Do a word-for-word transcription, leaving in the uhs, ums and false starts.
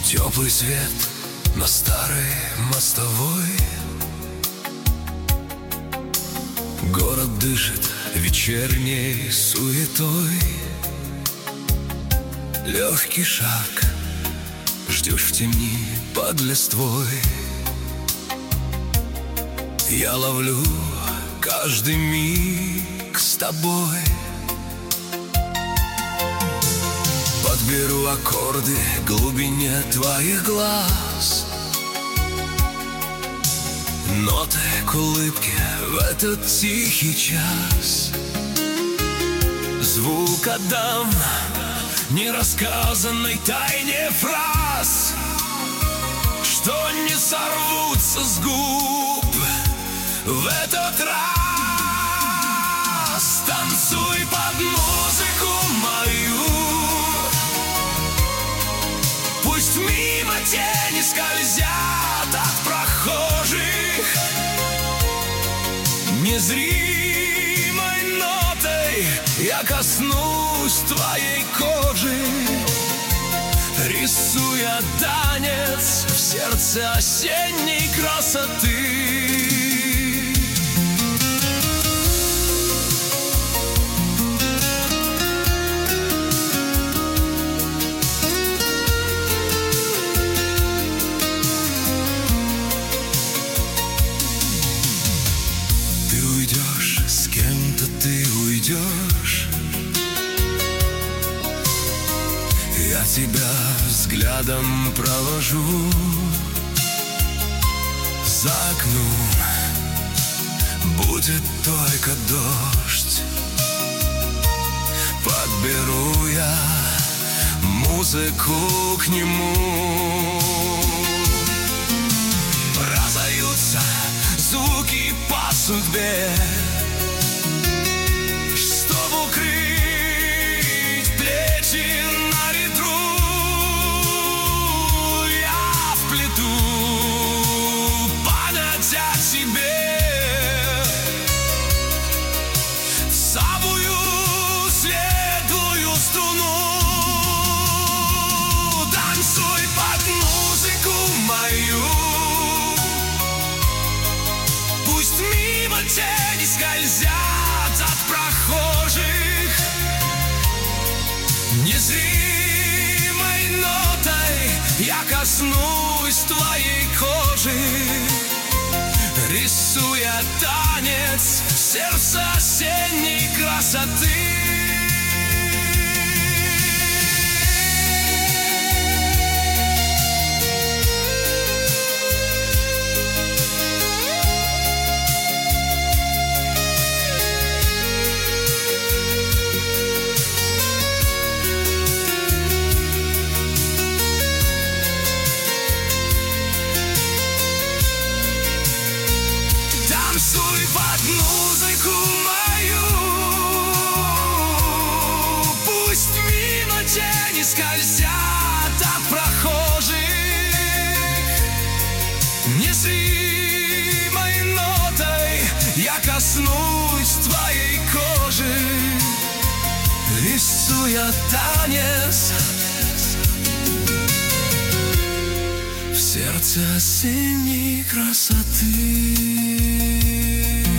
Теплый свет на старой мостовой. Город дышит вечерней суетой. Легкий шаг ждешь в тени под листвой. Я ловлю каждый миг с тобой. Подберу аккорды глубине твоих глаз, ноты к улыбке в этот тихий час. Звук отдам нерассказанной тайне фраз, что не сорвутся с губ в этот раз. Танцуй под музыку мою, пусть мимо тени скользят от прохожих. Незримой нотой я коснусь твоей кожи, рисуя танец в сердце осенней красоты. С кем-то ты уйдешь, я тебя взглядом провожу. За окном будет только дождь. Подберу я музыку к нему. Разойдутся звуки по судьбе, чтобы укрыть плечи на ветру. Я вплету память о тебе в самую светлую струну. Танцуй под музыку мою, пусть мимо тени скользят от прохожих. Незримой нотой я коснусь твоей кожи, рисуя танец в сердце осенней красоты. Танцуй под музыку мою, пусть мимо тени скользят от прохожих. Незримой нотой я коснусь твоей кожи, рисуя танец в сердце осенней красоты.